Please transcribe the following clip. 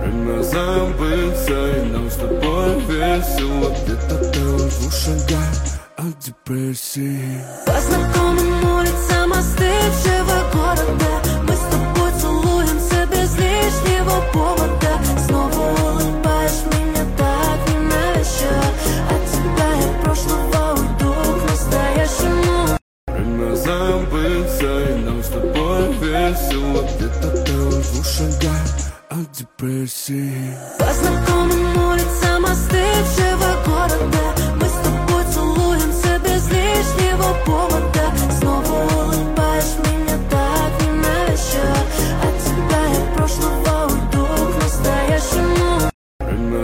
Время забыться, и нам с тобой весело. Где-то ты в 2 шагах от депрессии. По знакомым улицам остывшего города мы с тобой целуемся без лишнего повода. Снова улыбаешь меня так ненавязчиво. От тебя я прошлого уйду к настоящему. Время забыться, и нам с тобой весело. Где-то ты в 2 шагах от депрессии. По знакомым улицам остывшего города